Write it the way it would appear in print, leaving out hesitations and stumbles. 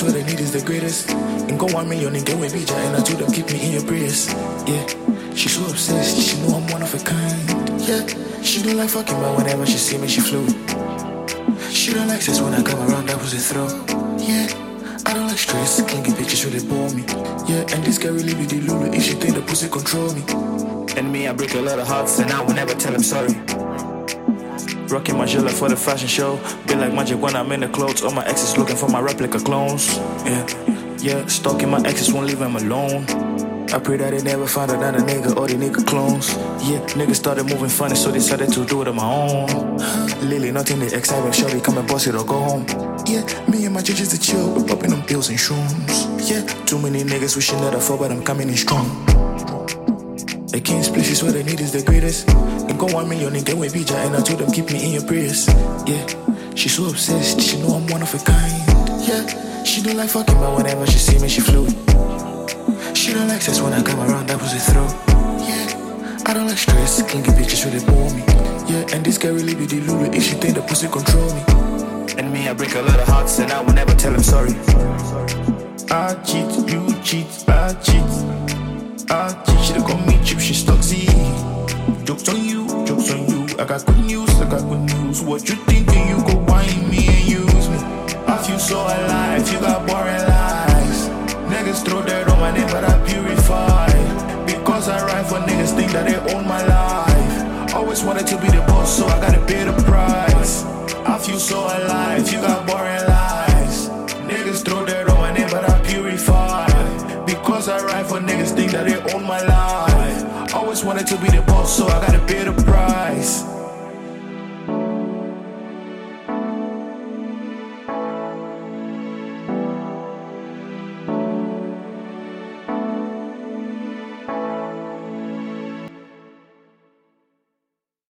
what I need is the greatest. And go 1 million and get with BJ, and I told them keep me in your prayers. Yeah, she's so obsessed, she know I'm one of a kind. Yeah, she don't like fucking, but whenever she see me, she flew. She don't like sex when I come around, that was a throw. Yeah, I don't like stress, clingy bitches really bore me. Yeah, and this guy really be the Lulu if she think the pussy control me. And me, I break a lot of hearts, and I will never tell him sorry. Rocking my gilla for the fashion show. Be like magic when I'm in the clothes. All my exes looking for my replica clones. Yeah, stalking my exes won't leave them alone. I pray that they never find another nigga or the nigga clones. Yeah, niggas started moving funny, so decided to do it on my own. Lily, nothing they exciting, shorty come and boss it or go home. Yeah, me and my judges to chill, we're popping on pills and shrooms. Yeah, too many niggas wishing that I fall, but I'm coming in strong. The king's place is what I need is the greatest. And go 1 million and get with BJ, and I told them keep me in your prayers. Yeah, she's so obsessed, she know I'm one of a kind. Yeah, she don't like fucking, but whenever she see me, she flew. She don't like sex when I come around, that was a throw. Yeah, I don't like stress, clingy bitches really bore me. Yeah, and this guy really be the Lulu if she think the pussy control me. And me, I break a lot of hearts, and I will never tell him sorry. I cheat, you cheat, I cheat. She done call me cheap, she Stuxy. Jokes on you, jokes on you. I got good news, I got good news. What you thinking? You go whine me and use me. I feel so alive, you got boring lies. Niggas throw dirt on my name, but I purify. Because I ride for niggas think that they own my life. Always wanted to be the boss, so I gotta pay the price. I feel so alive, you got boring lies. Niggas throw dirt on my name, but I purify. Because I ride for niggas think that they own my life. Always wanted to be the boss, so I gotta pay the price.